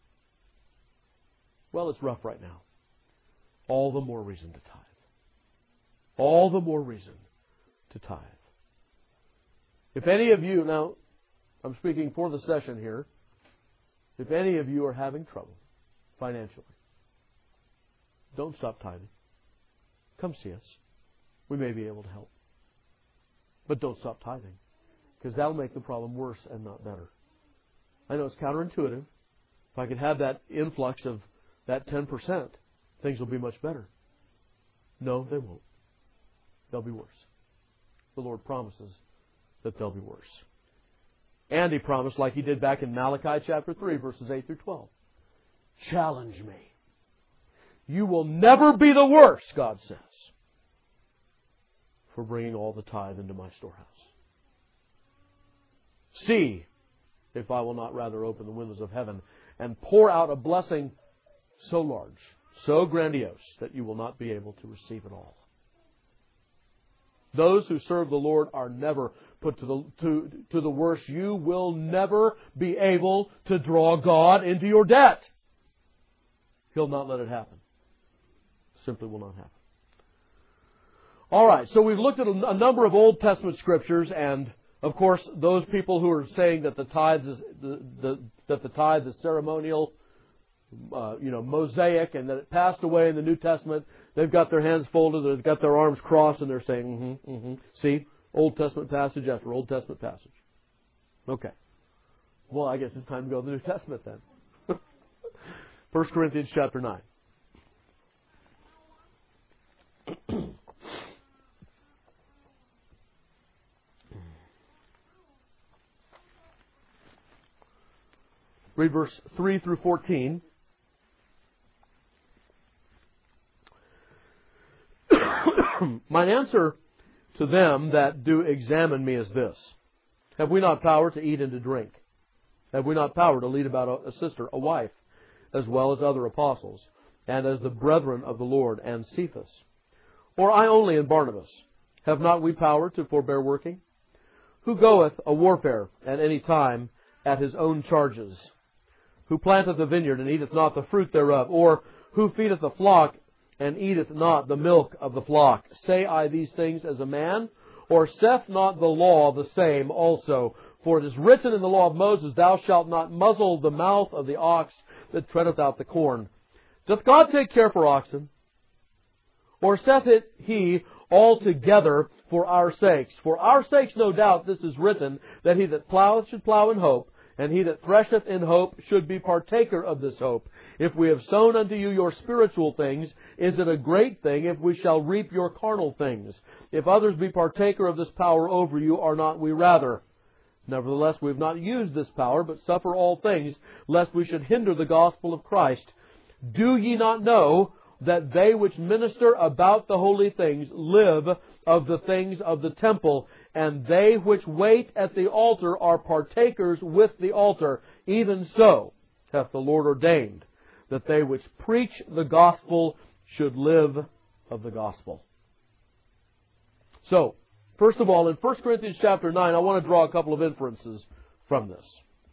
Well, it's rough right now. All the more reason to tithe. All the more reason to tithe. If any of you, now I'm speaking for the session here, if any of you are having trouble financially, don't stop tithing. Come see us. We may be able to help. But don't stop tithing, because that'll make the problem worse and not better. I know it's counterintuitive. If I could have that influx of that ten percent, things will be much better. No, they won't. They'll be worse. The Lord promises that they'll be worse. And He promised, like He did back in Malachi chapter three, verses eight through twelve, challenge me. You will never be the worse, God says, for bringing all the tithe into my storehouse. See if I will not rather open the windows of heaven and pour out a blessing so large, so grandiose, that you will not be able to receive it all. Those who serve the Lord are never put to the, to, to the worse. You will never be able to draw God into your debt. He'll not let it happen. Simply will not happen. All right, so we've looked at a, a number of Old Testament scriptures, and of course, those people who are saying that the tithe is the, the that the tithe is ceremonial, uh, you know, Mosaic, and that it passed away in the New Testament. They've got their hands folded, they've got their arms crossed, and they're saying, mm-hmm, mm-hmm. See, Old Testament passage after Old Testament passage. Okay. Well, I guess it's time to go to the New Testament then. First Corinthians chapter nine. Read verse three through fourteen. Mine answer to them that do examine me is this. Have we not power to eat and to drink? Have we not power to lead about a, a sister, a wife, as well as other apostles, and as the brethren of the Lord and Cephas? Or I only and Barnabas? Have not we power to forbear working? Who goeth a warfare at any time at his own charges? Who planteth a vineyard and eateth not the fruit thereof? Or who feedeth the flock and eateth not the milk of the flock? Say I these things as a man? Or saith not the law the same also? For it is written in the law of Moses, Thou shalt not muzzle the mouth of the ox that treadeth out the corn. Doth God take care for oxen? Or saith it he altogether for our sakes? For our sakes, no doubt, this is written, that he that ploweth should plow in hope, and he that thresheth in hope should be partaker of this hope. If we have sown unto you your spiritual things, is it a great thing if we shall reap your carnal things? If others be partaker of this power over you, are not we rather? Nevertheless, we have not used this power, but suffer all things, lest we should hinder the gospel of Christ. Do ye not know that they which minister about the holy things live of the things of the temple, and they which wait at the altar are partakers with the altar? Even so hath the Lord ordained that they which preach the gospel should live of the gospel. So, first of all, in First Corinthians chapter nine, I want to draw a couple of inferences from this.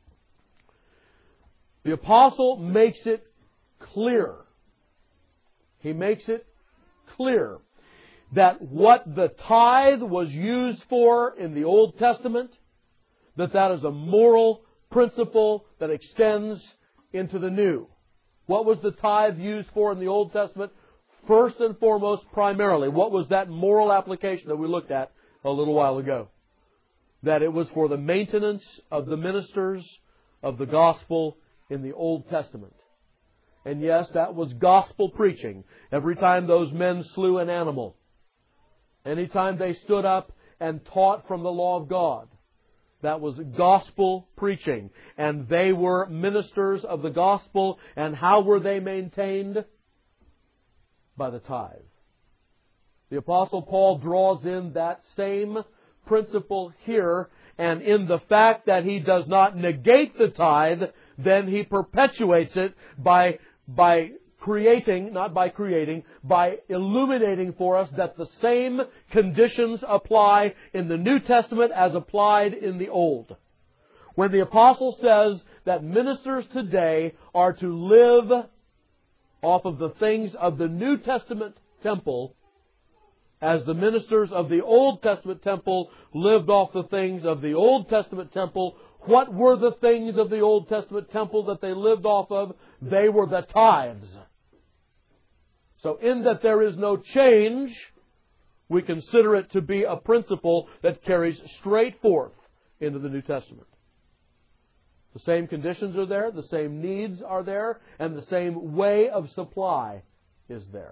The apostle makes it clear. He makes it clear that what the tithe was used for in the Old Testament, that that is a moral principle that extends into the New. What was the tithe used for in the Old Testament? First and foremost, primarily, what was that moral application that we looked at a little while ago? That it was for the maintenance of the ministers of the gospel in the Old Testament. And yes, that was gospel preaching. Every time those men slew an animal, anytime they stood up and taught from the law of God, that was gospel preaching. And they were ministers of the gospel. And how were they maintained? By the tithe. The Apostle Paul draws in that same principle here, and in the fact that he does not negate the tithe, then he perpetuates it by, by creating, not by creating, by illuminating for us that the same conditions apply in the New Testament as applied in the Old. When the Apostle says that ministers today are to live off of the things of the New Testament temple, as the ministers of the Old Testament temple lived off the things of the Old Testament temple, what were the things of the Old Testament temple that they lived off of? They were the tithes. So in that there is no change, we consider it to be a principle that carries straight forth into the New Testament. The same conditions are there, the same needs are there, and the same way of supply is there.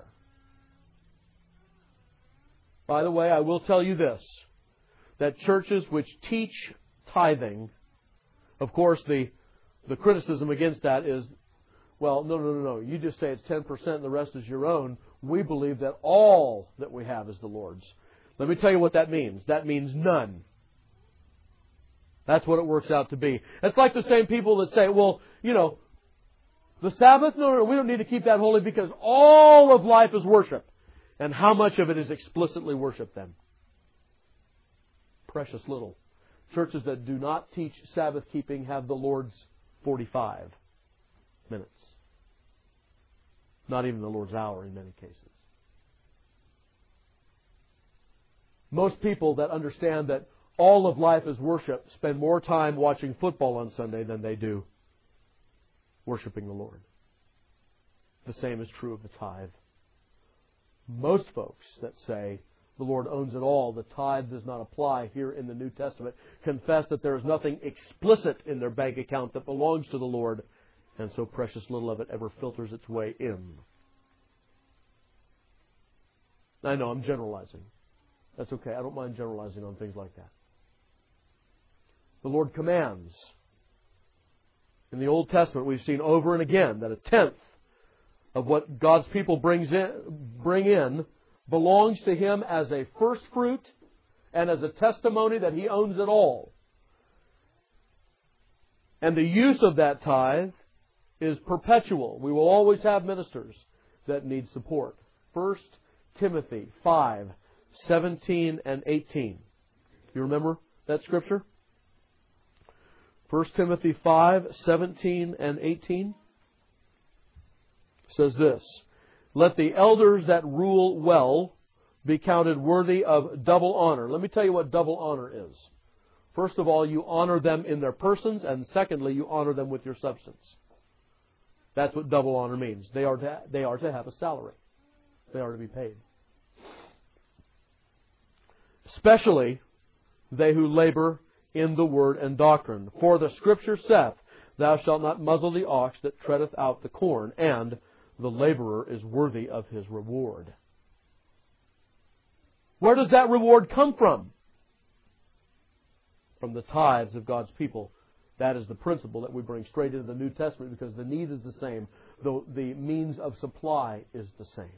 By the way, I will tell you this, that churches which teach tithing, of course, the, the criticism against that is, well, no, no, no, no, you just say it's ten percent and the rest is your own. We believe that all that we have is the Lord's. Let me tell you what that means. That means none. That's what it works out to be. It's like the same people that say, well, you know, the Sabbath, no, no, no, we don't need to keep that holy because all of life is worship. And how much of it is explicitly worship then? Precious little. Churches that do not teach Sabbath keeping have the Lord's forty-five minutes. Not even the Lord's hour in many cases. Most people that understand that all of life is worship spend more time watching football on Sunday than they do worshiping the Lord. The same is true of the tithe. Most folks that say the Lord owns it all, the tithe does not apply here in the New Testament, confess that there is nothing explicit in their bank account that belongs to the Lord, and so precious little of it ever filters its way in. I know I'm generalizing. That's okay. I don't mind generalizing on things like that. The Lord commands. In the Old Testament, we've seen over and again that a tenth of what God's people brings in, bring in belongs to Him as a first fruit and as a testimony that He owns it all. And the use of that tithe is perpetual. We will always have ministers that need support. First Timothy five, seventeen and eighteen. You remember that scripture? First Timothy five, seventeen and eighteen says this, "Let the elders that rule well be counted worthy of double honor." Let me tell you what double honor is. First of all, you honor them in their persons, and secondly, you honor them with your substance. That's what double honor means. They are to, they are to have a salary. They are to be paid. Especially they who labor in the word and doctrine. For the Scripture saith, "Thou shalt not muzzle the ox that treadeth out the corn, and the laborer is worthy of his reward." Where does that reward come from? From the tithes of God's people. That is the principle that we bring straight into the New Testament, because the need is the same, though the means of supply is the same.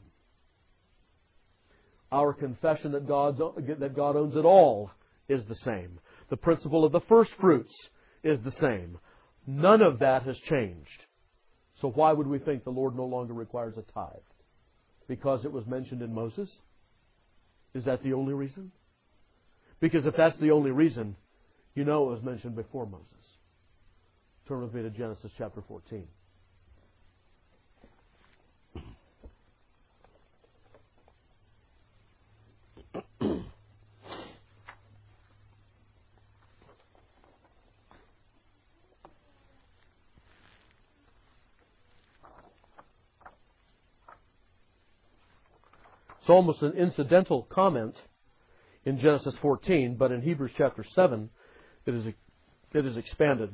Our confession that, God's, that God owns it all is the same. The principle of the first fruits is the same. None of that has changed. So why would we think the Lord no longer requires a tithe? Because it was mentioned in Moses? Is that the only reason? Because if that's the only reason, you know it was mentioned before Moses. Turn with me to Genesis chapter fourteen. It's almost an incidental comment in Genesis fourteen, but in Hebrews chapter seven, it is, it is expanded.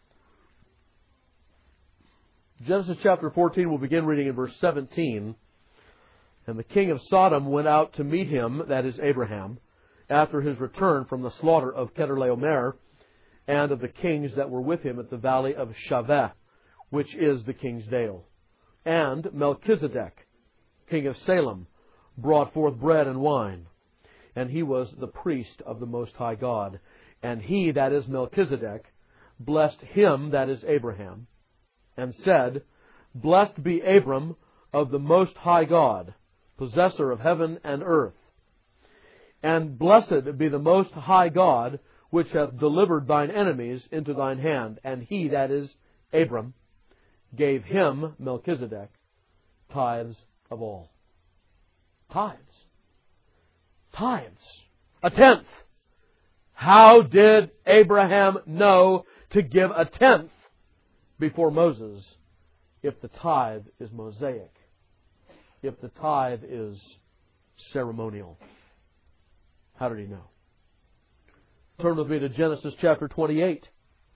Genesis chapter fourteen, we'll begin reading in verse seventeen. "And the king of Sodom went out to meet him," that is Abraham, "after his return from the slaughter of Kedorlaomer, and of the kings that were with him at the valley of Shaveh, which is the king's dale. And Melchizedek, king of Salem, brought forth bread and wine. And he was the priest of the Most High God. And he, that is Melchizedek, blessed him, that is Abraham, and said, Blessed be Abram of the Most High God, possessor of heaven and earth. And blessed be the Most High God, which hath delivered thine enemies into thine hand. And he, that is Abram, gave him, Melchizedek, tithes of all." Tithes. Tithes. A tenth. How did Abraham know to give a tenth before Moses if the tithe is Mosaic? If the tithe is ceremonial? How did he know? Turn with me to Genesis chapter twenty-eight.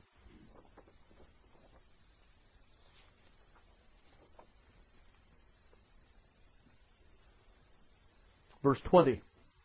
Verse twenty.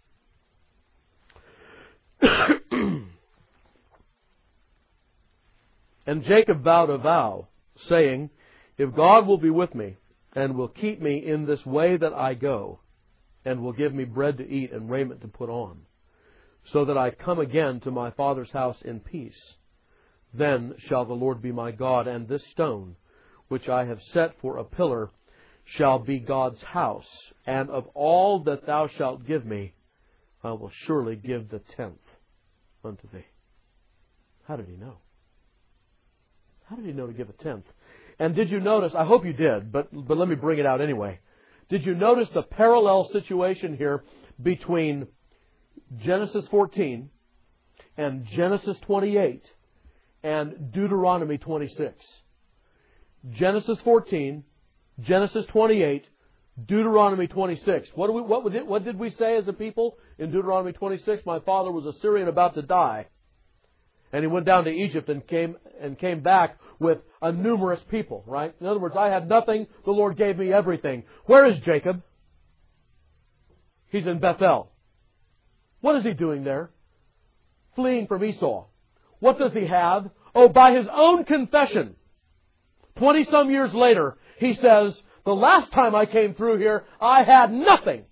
"And Jacob vowed a vow, saying, If God will be with me, and will keep me in this way that I go, and will give me bread to eat and raiment to put on, so that I come again to my father's house in peace, then shall the Lord be my God, and this stone, which I have set for a pillar, shall be God's house, and of all that thou shalt give me, I will surely give the tenth unto thee." How did he know? How did he know to give a tenth? And did you notice, I hope you did, but, but let me bring it out anyway. Did you notice the parallel situation here between Genesis fourteen and Genesis twenty-eight and Deuteronomy twenty-six? Genesis fourteen, Genesis twenty-eight, Deuteronomy twenty-six. What, do we, what, did, what did we say as a people in Deuteronomy twenty-six? My father was a Syrian about to die. And he went down to Egypt and came and came back with a numerous people, right? In other words, I had nothing. The Lord gave me everything. Where is Jacob? He's in Bethel. What is he doing there? Fleeing from Esau. What does he have? Oh, by his own confession, twenty-some years later, he says, the last time I came through here, I had nothing.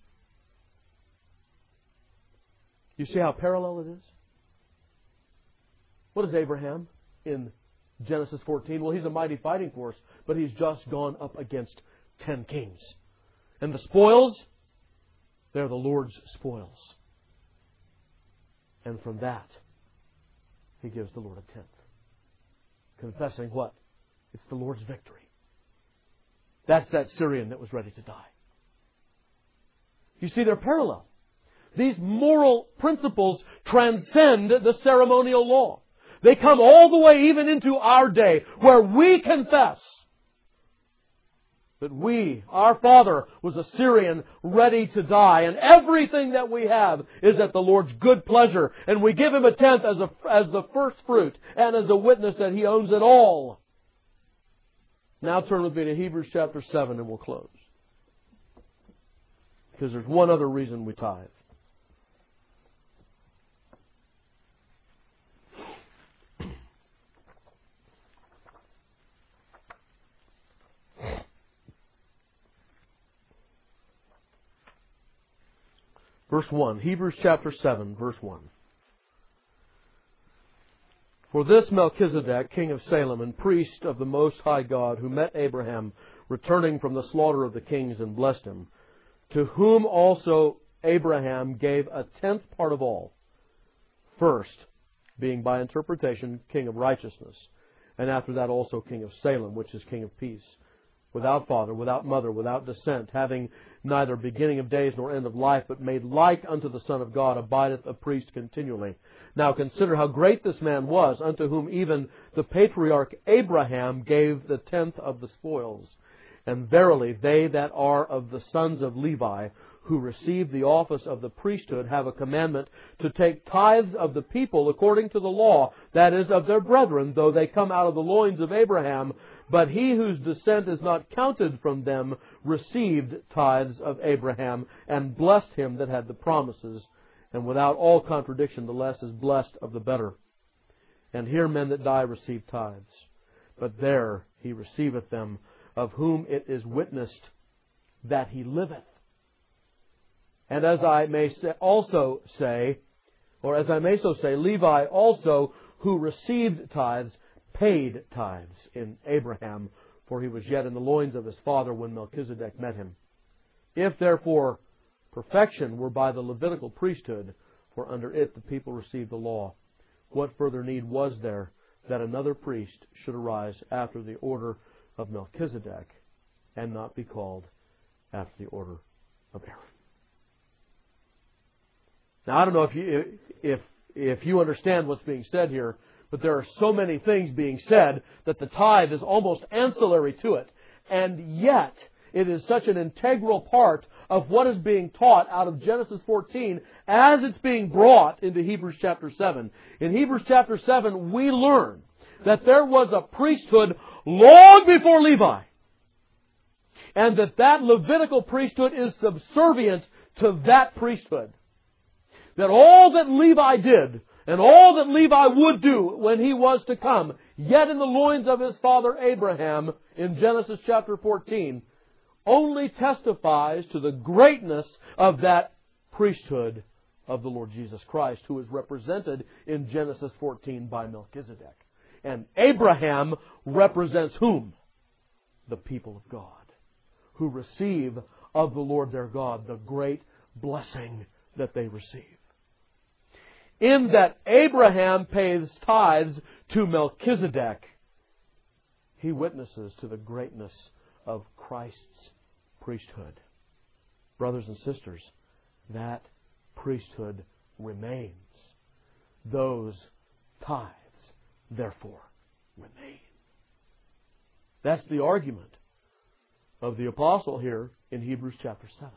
You see how parallel it is? What is Abraham in Genesis fourteen, well, he's a mighty fighting force, but he's just gone up against ten kings. And the spoils, they're the Lord's spoils. And from that, he gives the Lord a tenth. Confessing what? It's the Lord's victory. That's that Syrian that was ready to die. You see, they're parallel. These moral principles transcend the ceremonial law. They come all the way even into our day, where we confess that we, our father, was a Syrian ready to die, and everything that we have is at the Lord's good pleasure, and we give Him a tenth as, a, as the first fruit, and as a witness that He owns it all. Now turn with me to Hebrews chapter seven, and we'll close. Because there's one other reason we tithe. Verse one, Hebrews chapter seven, verse one. For this Melchizedek, king of Salem and priest of the Most High God, who met Abraham returning from the slaughter of the kings and blessed him, to whom also Abraham gave a tenth part of all, first being by interpretation king of righteousness, and after that also king of Salem, which is king of peace, without father, without mother, without descent, having neither beginning of days nor end of life, but made like unto the Son of God, abideth a priest continually. Now consider how great this man was, unto whom even the patriarch Abraham gave the tenth of the spoils. And verily they that are of the sons of Levi, who receive the office of the priesthood, have a commandment to take tithes of the people according to the law, that is, of their brethren, though they come out of the loins of Abraham. But he whose descent is not counted from them received tithes of Abraham, and blessed him that had the promises. And without all contradiction, the less is blessed of the better. And here men that die receive tithes, but there he receiveth them, of whom it is witnessed that he liveth. And as I may say, also say, or as I may so say, Levi also, who received tithes, paid tithes in Abraham, for he was yet in the loins of his father when Melchizedek met him. If therefore perfection were by the Levitical priesthood, for under it the people received the law, what further need was there that another priest should arise after the order of Melchizedek, and not be called after the order of Aaron? Now, I don't know if you if if you understand what's being said here, but there are so many things being said that the tithe is almost ancillary to it. And yet, it is such an integral part of what is being taught out of Genesis fourteen as it's being brought into Hebrews chapter seven. In Hebrews chapter seven, we learn that there was a priesthood long before Levi. And that that Levitical priesthood is subservient to that priesthood. That all that Levi did, and all that Levi would do when he was to come, yet in the loins of his father Abraham, in Genesis chapter fourteen, only testifies to the greatness of that priesthood of the Lord Jesus Christ, who is represented in Genesis fourteen by Melchizedek. And Abraham represents whom? The people of God, who receive of the Lord their God the great blessing that they receive. In that Abraham pays tithes to Melchizedek, he witnesses to the greatness of Christ's priesthood. Brothers and sisters, that priesthood remains. Those tithes, therefore, remain. That's the argument of the apostle here in Hebrews chapter seven.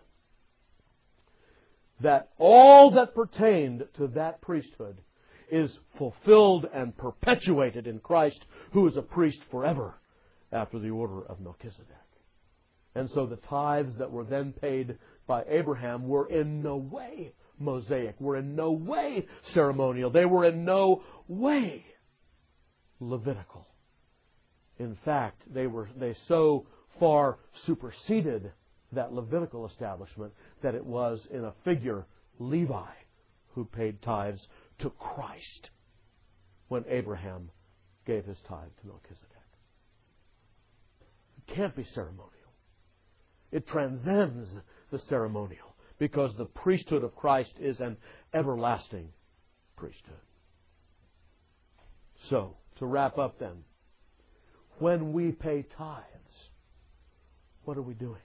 That all that pertained to that priesthood is fulfilled and perpetuated in Christ, who is a priest forever after the order of Melchizedek. And so the tithes that were then paid by Abraham were in no way Mosaic, were in no way ceremonial. They were in no way Levitical. In fact, they were they so far superseded that Levitical establishment that it was in a figure Levi who paid tithes to Christ when Abraham gave his tithe to Melchizedek. It can't be ceremonial. It transcends the ceremonial because the priesthood of Christ is an everlasting priesthood. So, to wrap up then, when we pay tithes, what are we doing?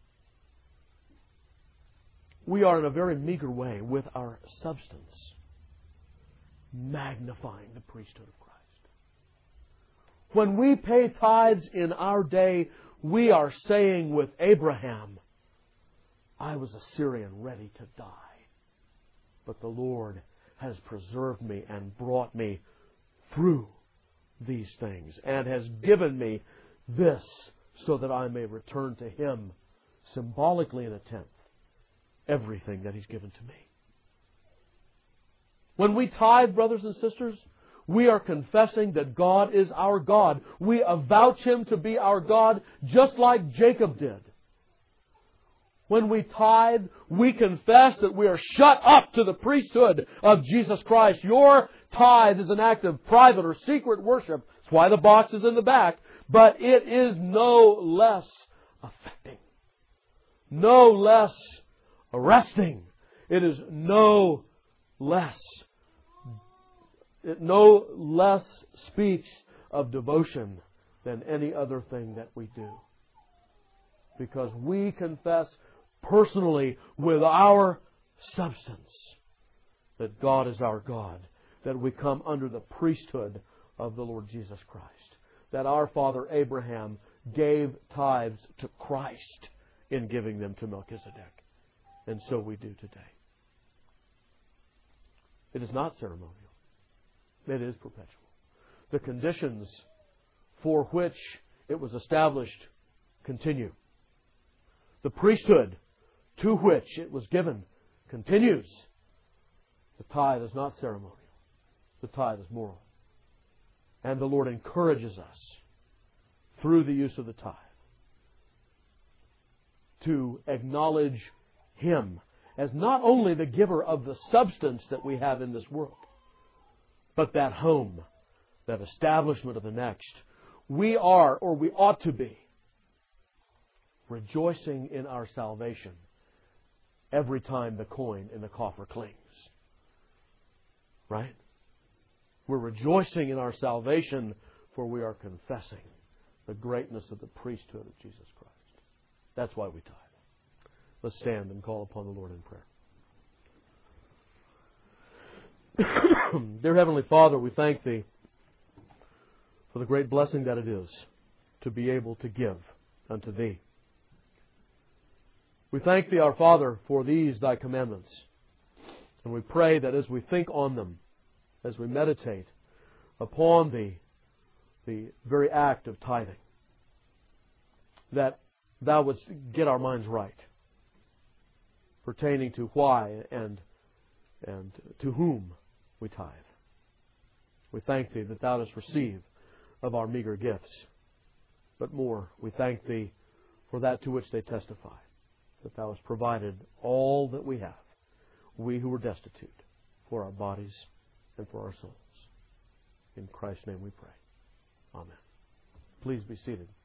We are in a very meager way with our substance magnifying the priesthood of Christ. When we pay tithes in our day, we are saying with Abraham, I was a Syrian ready to die, but the Lord has preserved me and brought me through these things and has given me this so that I may return to Him symbolically in a tenth everything that He's given to me. When we tithe, brothers and sisters, we are confessing that God is our God. We avouch Him to be our God just like Jacob did. When we tithe, we confess that we are shut up to the priesthood of Jesus Christ. Your tithe is an act of private or secret worship. That's why the box is in the back. But it is no less affecting, no less arresting. It is no less, it no less speaks of devotion than any other thing that we do. Because we confess personally with our substance that God is our God, that we come under the priesthood of the Lord Jesus Christ, that our father Abraham gave tithes to Christ in giving them to Melchizedek. And so we do today. It is not ceremonial. It is perpetual. The conditions for which it was established continue. The priesthood to which it was given continues. The tithe is not ceremonial. The tithe is moral. And the Lord encourages us through the use of the tithe to acknowledge Him as not only the giver of the substance that we have in this world, but that home, that establishment of the next. We are, or we ought to be, rejoicing in our salvation every time the coin in the coffer clings. Right? We're rejoicing in our salvation, for we are confessing the greatness of the priesthood of Jesus Christ. That's why we tithe. Let's stand and call upon the Lord in prayer. Dear Heavenly Father, we thank Thee for the great blessing that it is to be able to give unto Thee. We thank Thee, our Father, for these Thy commandments. And we pray that as we think on them, as we meditate upon the, the very act of tithing, that Thou wouldst get our minds right pertaining to why and, and to whom we tithe. We thank Thee that Thou dost receive of our meager gifts. But more, we thank Thee for that to which they testify, that Thou hast provided all that we have, we who were destitute, for our bodies and for our souls. In Christ's name we pray. Amen. Please be seated.